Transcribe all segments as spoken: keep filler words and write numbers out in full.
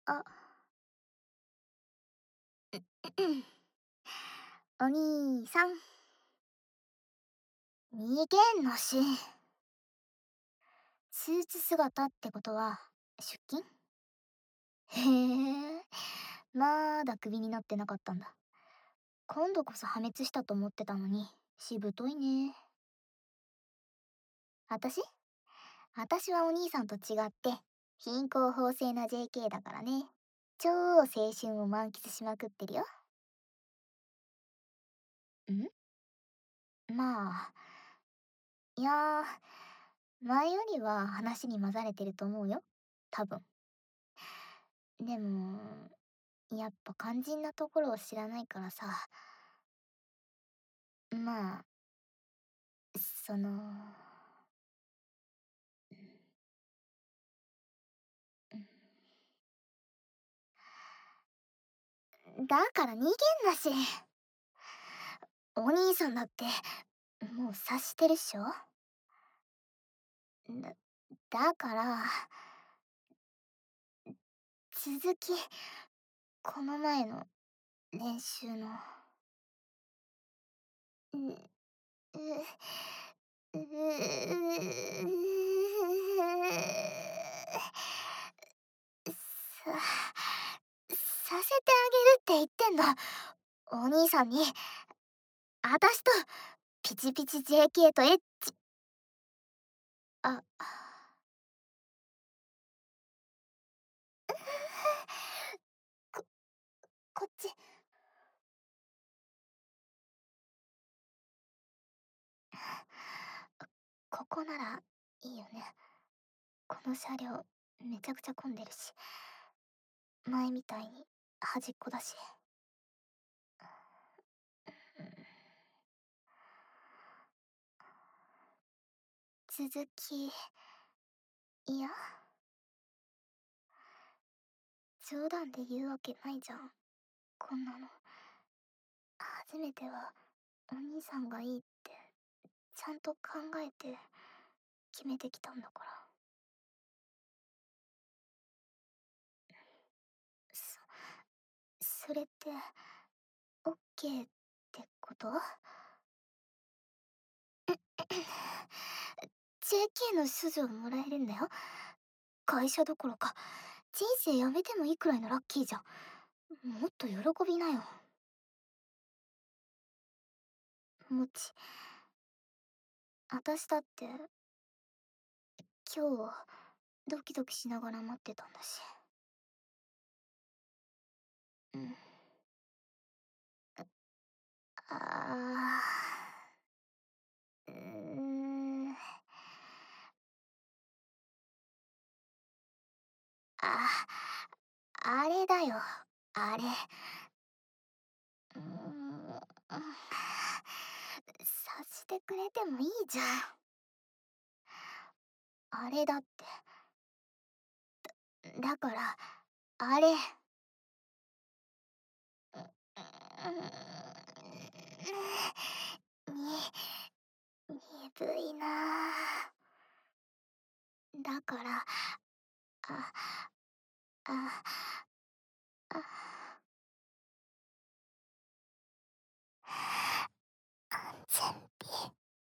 あ、お兄さん、逃げんのし。スーツ姿ってことは、出勤？へえ、まだクビになってなかったんだ。今度こそ破滅したと思ってたのに、しぶといね。あたしあたしはお兄さんと違って、貧困法制な ジェーケー だからね。超青春を満喫しまくってるよ。んまあ、いやー、前よりは話に混ざれてると思うよ。多分。でも、やっぱ肝心なところを知らないからさ。まあ、その、だから逃げんなし。お兄さんだって、もう察してるっしょ？だ、だから、続き、この前の練習の、う、う、う、さ、させてあげるって言ってんの。お兄さんに、あたしと、ピチピチ ジェーケー とエッチ。あ、こ、こっち。ここなら、いいよね。この車両、めちゃくちゃ混んでるし。前みたいに、端っこだし。続き、いや、冗談で言うわけないじゃん。こんなの。初めては、お兄さんがいいって、ちゃんと考えて、決めてきたんだから。そ、それって、オッケーってこと？ ジェーケー の処女をもらえるんだよ。会社どころか、人生やめてもいいくらいのラッキーじゃん。もっと喜びなよ。もち、あたしだって、今日は、ドキドキしながら待ってたんだし。うん。あー、うーん。あ、あれだよ、あれ。うーん。察してくれてもいいじゃん。あれだって。だから、あれ。に、鈍いなあ。だから、あ、あ、あ、安全ピ。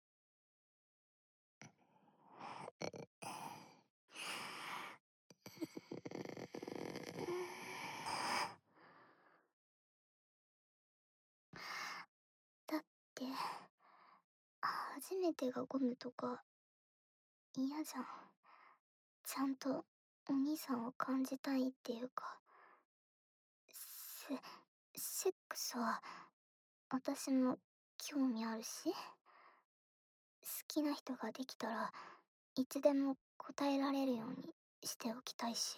だって、初めてがゴムとか嫌じゃん。ちゃんとお兄さんを感じたいっていうか、セ、セックスは私も興味あるし、好きな人ができたらいつでも答えられるようにしておきたいし。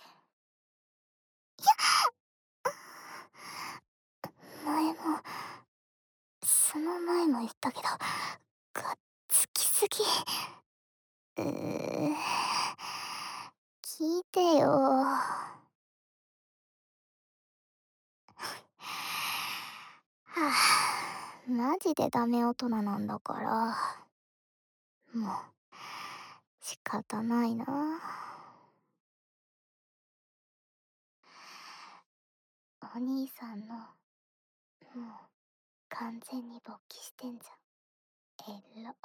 前も、その前も言ったけど、がっつきすぎ。うー、聞いてよ。はあ、マジでダメ大人なんだから、もう、仕方ないな。 お兄さんの、もう、完全に勃起してんじゃん。えら。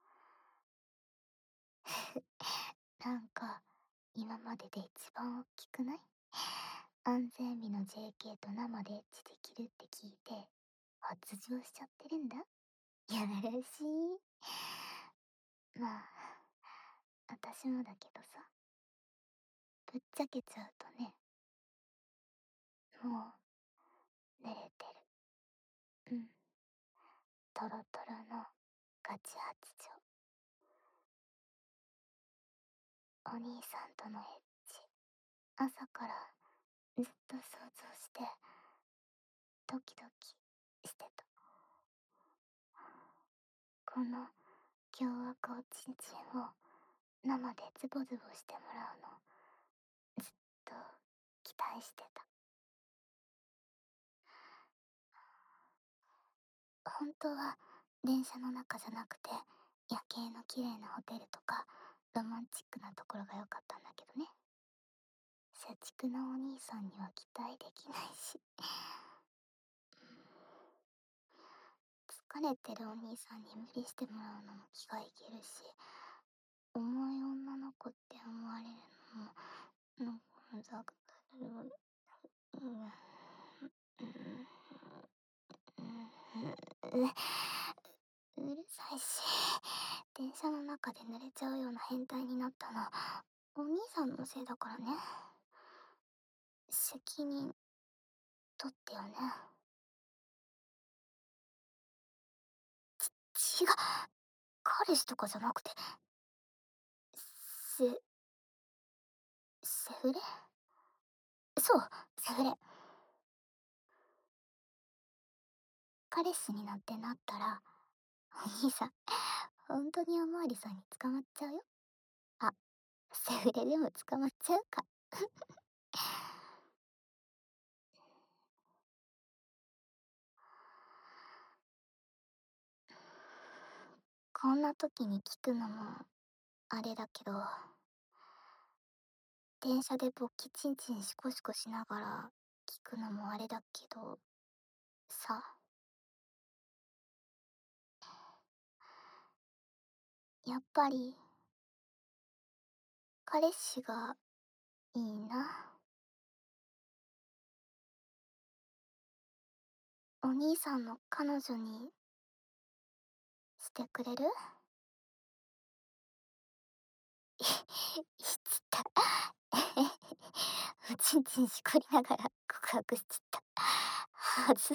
なんか、今までで一番大きくない？安全日の ジェーケー と生でエッチできるって聞いて、発情しちゃってるんだ。やらしい。まあ、私もだけどさ、ぶっちゃけちゃうとね、もう、寝れてる。うん。トロトロのガチ発情。お兄さんとのエッチ、朝からずっと想像して、ドキドキしてた。この凶悪おちんちんを生でズボズボしてもらうの、ずっと期待してた。本当は電車の中じゃなくて、夜景の綺麗なホテルとかロマンチックなところが良かったんだけどね。社畜のお兄さんには期待できないし、疲れてるお兄さんに無理してもらうのも気がいげるし、重い女の子って思われるのも、なんかうざくなる。うん、うん、ううるさいし、電車の中で濡れちゃうような変態になったの、お兄さんのせいだからね。責任取ってよね。違う、彼氏とかじゃなくて、セ、セフレ？そう、セフレ。彼氏になってなったら、お兄さん、本当におまわりさんに捕まっちゃうよ。あ、セフレでも捕まっちゃうか。こんな時に聞くのも、あれだけど、電車で勃起チンチンシコシコしながら聞くのもあれだけど、さ、やっぱり、彼氏がいいな。お兄さんの彼女にしてくれる？いつった。おちんちんしこりながら告白しちった。はず。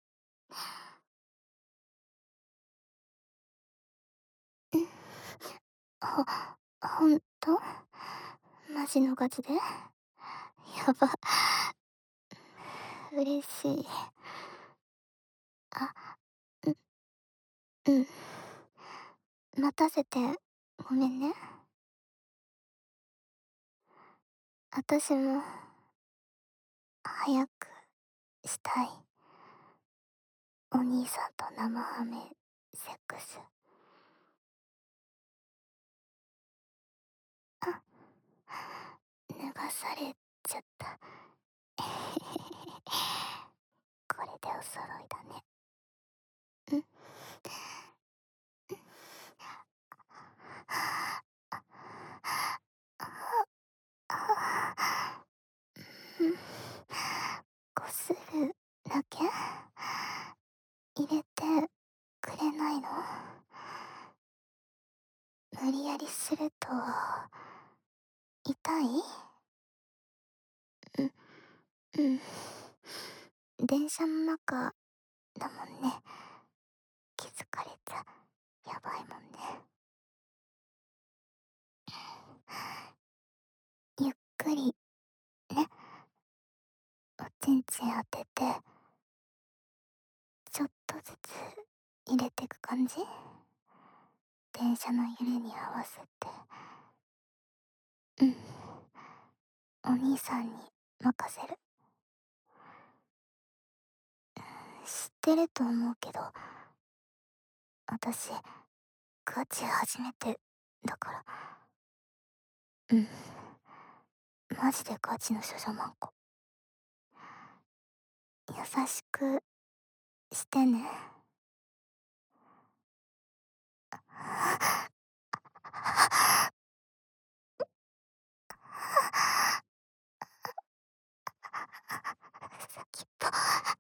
ほ、ほんと？マジのガチで？やば。嬉しい。あ、う、うん。待たせてごめんね。私も早くしたい。お兄さんと生ハメセックス。あ、脱がされちゃった。これでお揃いだね。うん。うん。こするだけ入れてくれないの？無理やりすると痛い？うん、うん。電車の中だもんね。気づかれちゃやばいもんね。ゆっくりね、おちんちん当てて、ちょっとずつ入れてく感じ？電車の揺れに合わせて。うん。お兄さんに任せる。知ってると思うけど、私、ガチ初めてだから。うん。マジでガチの処女マンコ。 しくしてね。先っぽ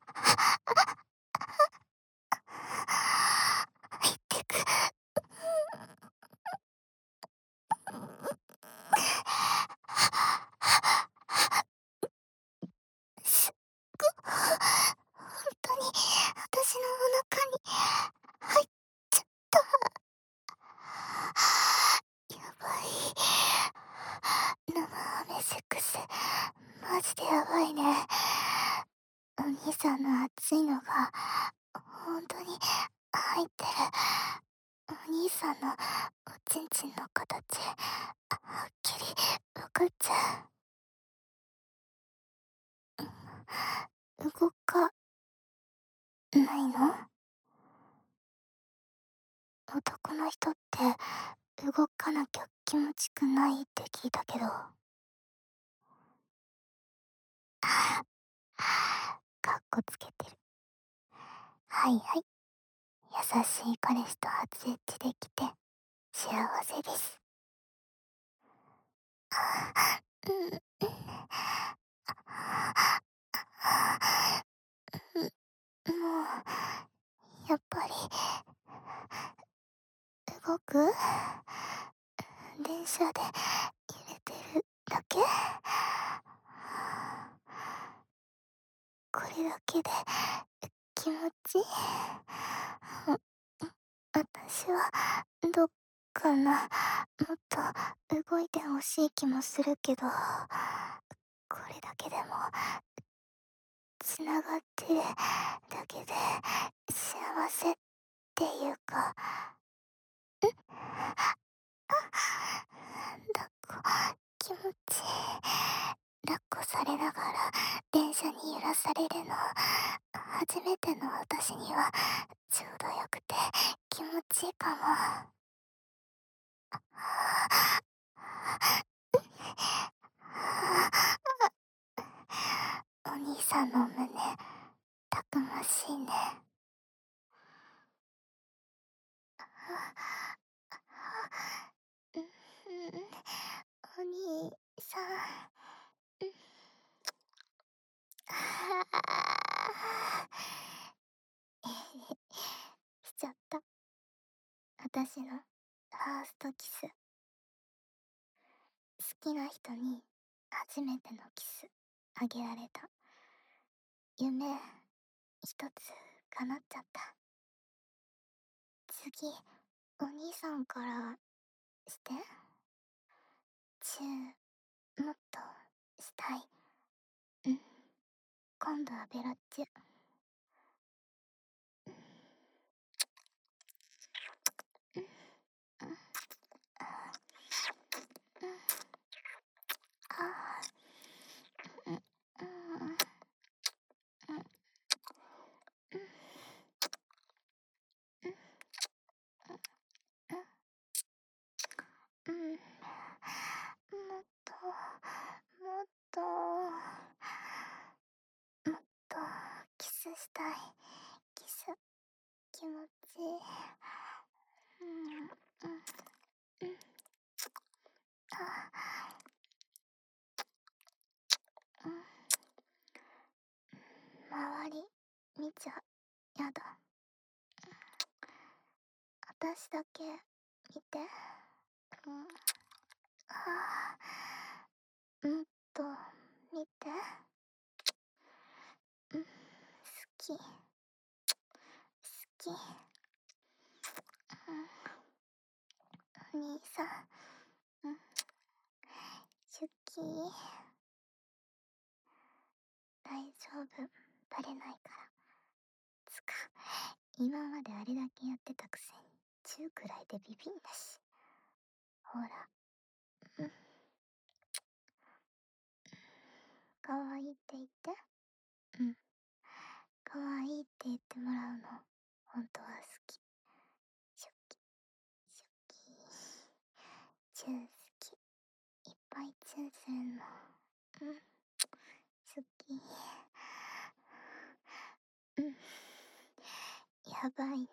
入ってく。すっごほんとに私のお腹に入っちゃった。やばい。生アメセックスマジでやばいね。お兄さんの熱いのがほんとに入ってる。お兄さんのおちんちんの形はっきりわかっちゃう。動かないの？男の人って動かなきゃ気持ちくないって聞いたけど。かっこつけてる。はいはい。優しい彼氏と初エッチできて幸せです。うん。もうやっぱり動く？電車で揺れてるだけ？これだけで気持ちいい？私はどっかな、もっと動いてほしい気もするけど、これだけでもつながってるだけで幸せっていうか、ん？抱っこ気持ちいい。抱っこされながら電車に揺らされるの初めての私にはちょうどよくて気持ちいいかも。お兄さんの胸たくましいね。うん、お兄さん、うん、しちゃった。私のファーストキス。好きな人に初めてのキスあげられた。夢一つ叶っちゃった。次お兄さんからして。チューもっとしたい。うん、今度はベロッチュ。うん、うん、あー、うん、うん、うん、うん、うん、もっともっともっとキスしたい。キス気持ちいい。うん、うん、うん、あ、うん、周り見ちゃやだ。私だけ見て。うん、あー、もっと見て。うん、好き好き。うん、お兄さん、うん、好き。大丈夫、バレないから。つか今まであれだけやってたくせにチューくらいでビビんだし。ほら、うん、かわいいって言って。うん、かわいいって言ってもらうの本当は好き。ショキショキ、チュー好き。いっぱいチューするの。うん、好き。 やばいね。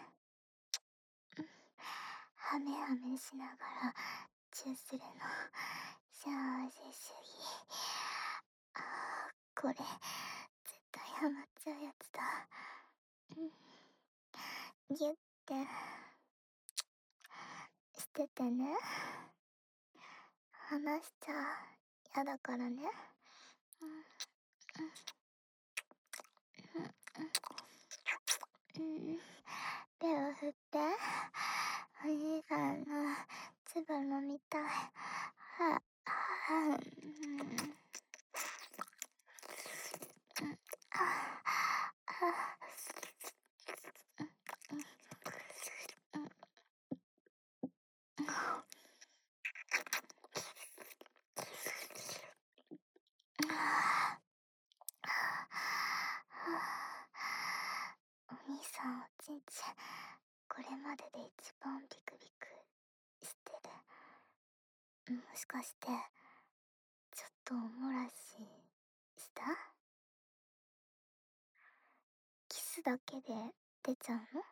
ハメハメしながらチューするの幸せ主義。あー、これ絶対ハマっちゃうやつだ。うん、ギュッてしててね。離しちゃやだからね。うんうんうんうん、手を振って。お兄さんの唾飲みたい。ははうんああお兄さんおちんちんこれまでで一番ビクビクしてる。もしかしてちょっとおもらしした？キスだけで出ちゃうの？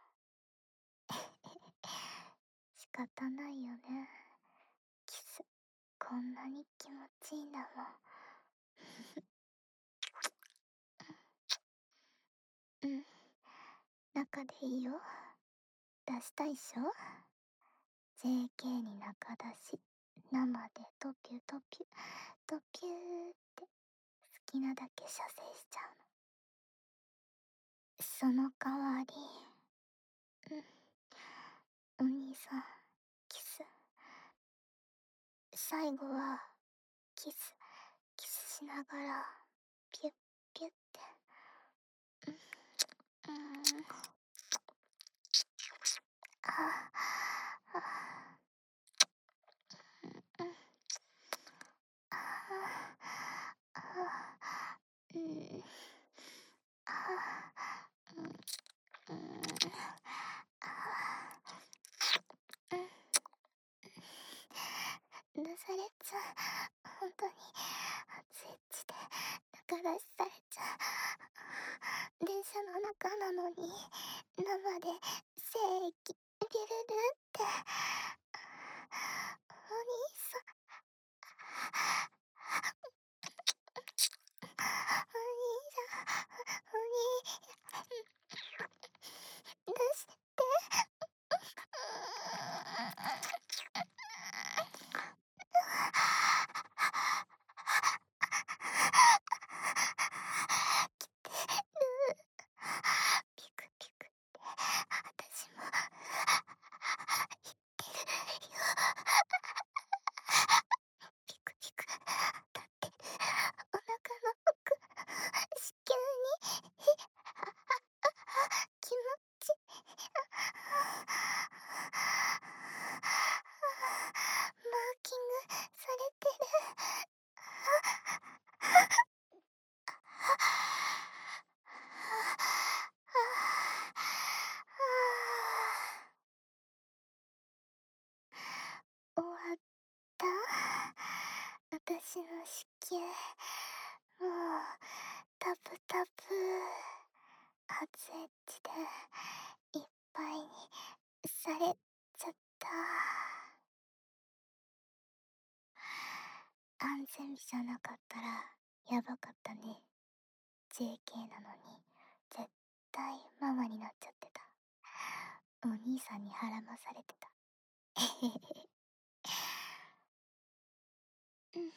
仕方ないよね。キスこんなに気持ちいいんだもん。うん、中でいいよ。出したいっしょ？ ジェーケー に中出し。生でトピュトピュトピューって好きなだけ射精しちゃうの。その代わり、うん、お兄さんキス最後はキスキスしながらピュッピュッて、うん、うん、ああうん、ああうん、あうん、うん、あうん、出されちゃう。本当に熱い血で中出しされちゃう。電車の中なのに生で精液ビルルってお兄さん、お兄さん、お兄出して。ピクピクって私も言ってるよ。ピクピクだってるお腹の奥子宮に気持ちマーキングされてる。終わった。私の子宮もうタプタプ熱エッチでいっぱいにされちゃった。安全日じゃなかったらやばかったね。 ジェーケー なのに絶対ママになっちゃってた。お兄さんにはらまされてた。うん、い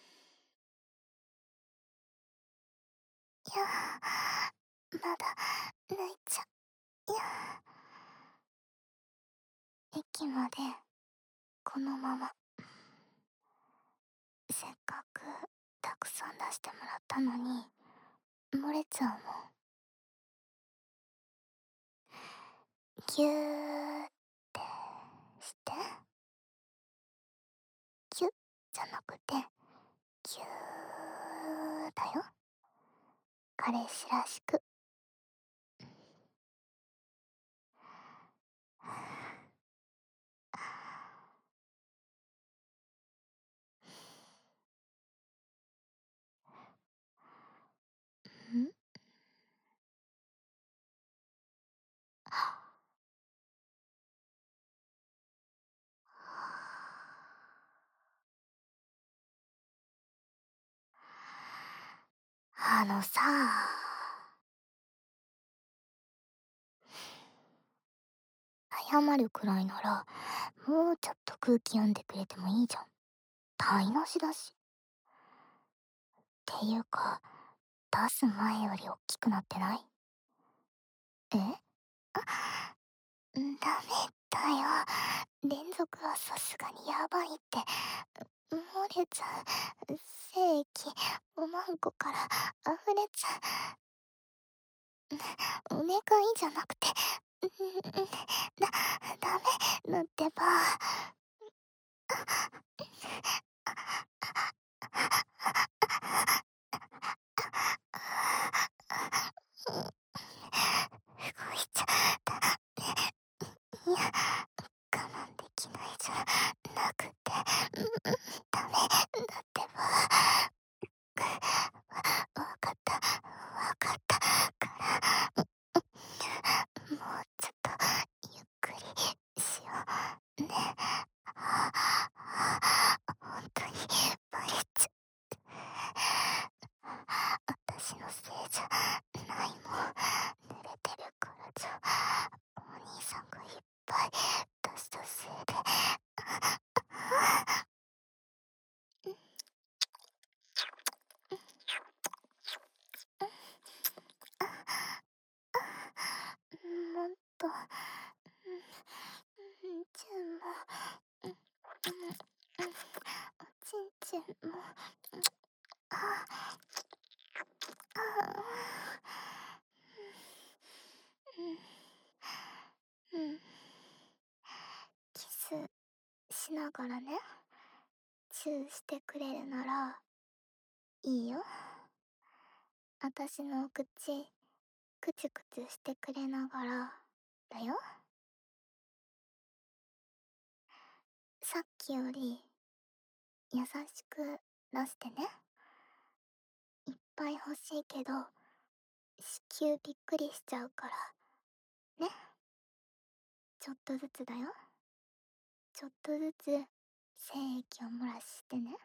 やまだ泣いちゃう。いや駅までこのまま。せっかくたくさん出してもらったのに漏れちゃうもん。ギューってして。ギュッじゃなくてギューだよ。彼氏らしく。んあのさ、謝るくらいなら、もうちょっと空気読んでくれてもいいじゃん。台無しだし。っていうか、出す前より大きくなってない？え？ダメだよ。連続はさすがにやばいって。漏れちゃう。精液、おまんこから溢れちゃう。お願いじゃなくて、だ、ダメだってば。動いちゃダメ。いや、我慢できないじゃなくて、ダメだってば。わかった、わかったから、もうちょっとゆっくりしようね。ほんとにバレちゃ私のせいじゃないもん。濡れてるからじゃ、お兄さんがいっぱい出したせいで。もっと、チュンも、おちんちんも、ああ、うん、うん。キスしながらね、チューしてくれるならいいよ。私のお口クチュクチュしてくれながらだよ。さっきより優しく出してね。いっぱい欲しいけど子宮びっくりしちゃうからね。ちょっとずつだよ。ちょっとずつ精液を漏らしてね。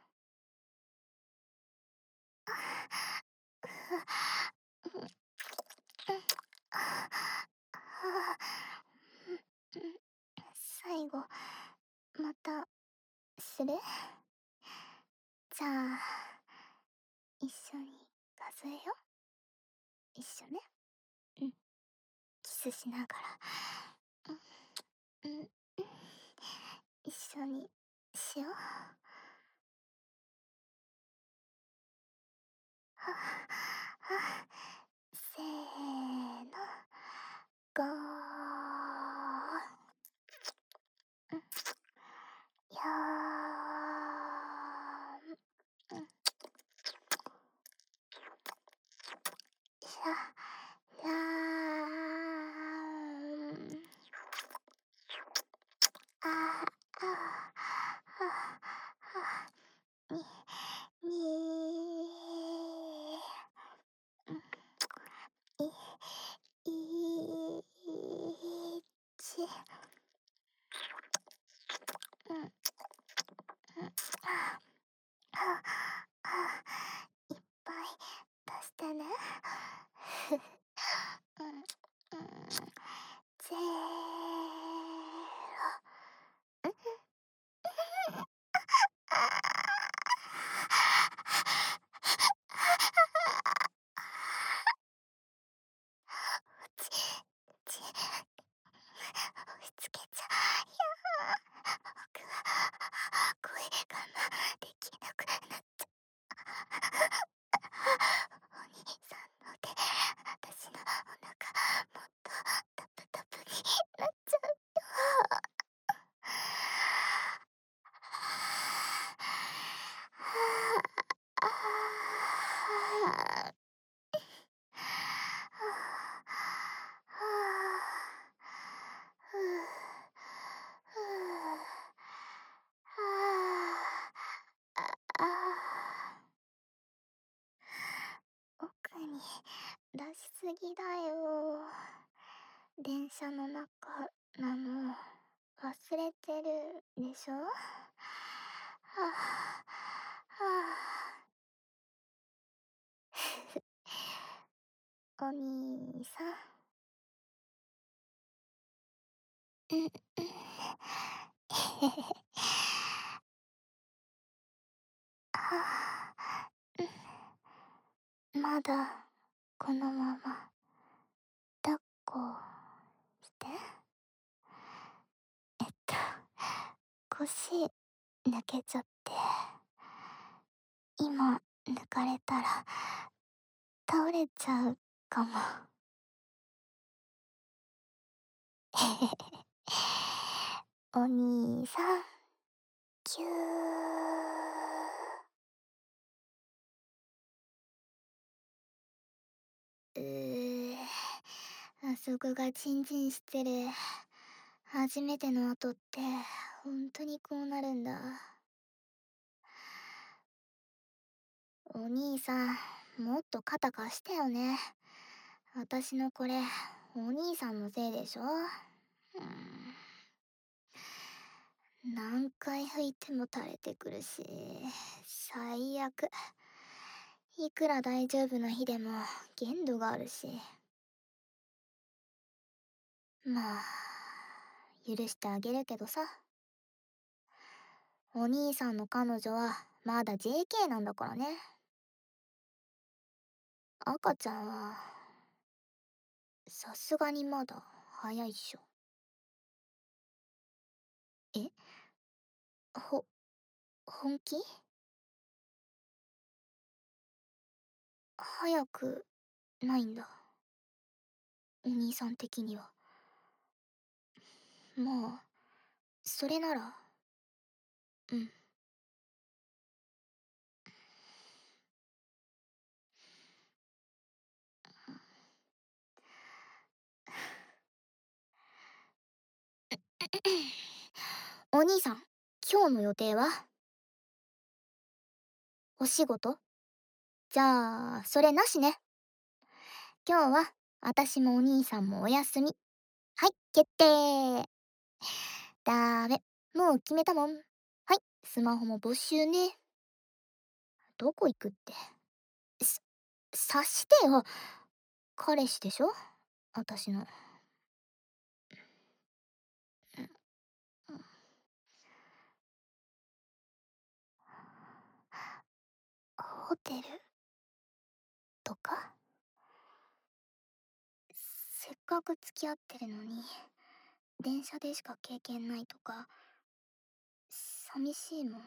最後またする？じゃあ一緒に数えよ。一緒ね。うん。キスしながら。うん、うん、一緒にしよう。ははせーの。ごー。よーん。しゃ、らーん。ああ、ああ、に、にい、い、ち、うん、うん、あ、あ、あ、いっぱい出してね。うん、うん、ぜーろ。ち、ち、押しつけちゃや。僕は声ができなくなっちゃお兄さんので私のお腹もっとタプタプになっちゃうよ。奥に出しすぎだよ。電車の中なの忘れてるでしょ。はあ、はあお兄さん。うん、うん。へへへ。はあ、うん。まだ、このまま、抱っこして。えっと、腰、抜けちゃって。今、抜かれたら、倒れちゃうかも。へへへ。お兄さん、ぎゅー。うー。あそこがチンチンしてる。初めての後って、ほんとにこうなるんだ。お兄さん、もっと肩貸してよね。私のこれ、お兄さんのせいでしょ。うーん。何回拭いても垂れてくるし、最悪。いくら大丈夫な日でも限度があるし。まあ、許してあげるけどさ。お兄さんの彼女はまだ ジェーケー なんだからね。赤ちゃんは、さすがにまだ早いっしょ。え？ほ、本気？早くないんだ。お兄さん的には。まあ、それなら、うん。お兄さん、今日の予定は？お仕事？じゃあ、それなしね。今日は、私もお兄さんもお休み。はい、決定。だーめ、もう決めたもん。はい、スマホも没収ね。どこ行くって。す、察してよ。彼氏でしょ？私の。うん、うん。ホテルとか？せっかく付き合ってるのに、電車でしか経験ないとか、寂しいもん。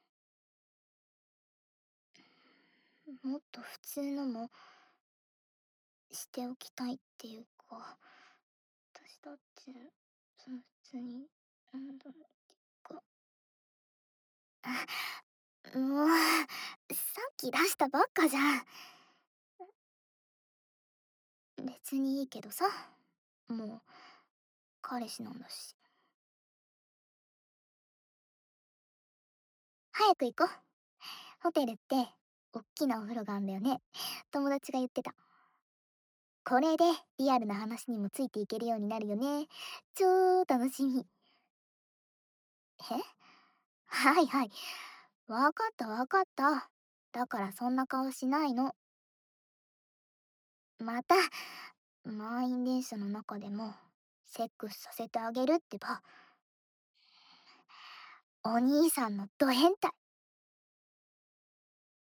もっと普通のもしておきたいっていうか、私だってその普通になんだか、あ、もうさっき出したばっかじゃん。別にいいけどさ、もう彼氏なんだし。早く行こう。ホテルっておっきなお風呂があんだよね。友達が言ってた。これでリアルな話にもついていけるようになるよね。超楽しみ。え？はいはい。わかったわかった。だからそんな顔しないの。また、満員電車の中でも、セックスさせてあげるってば。お兄さんのド変態。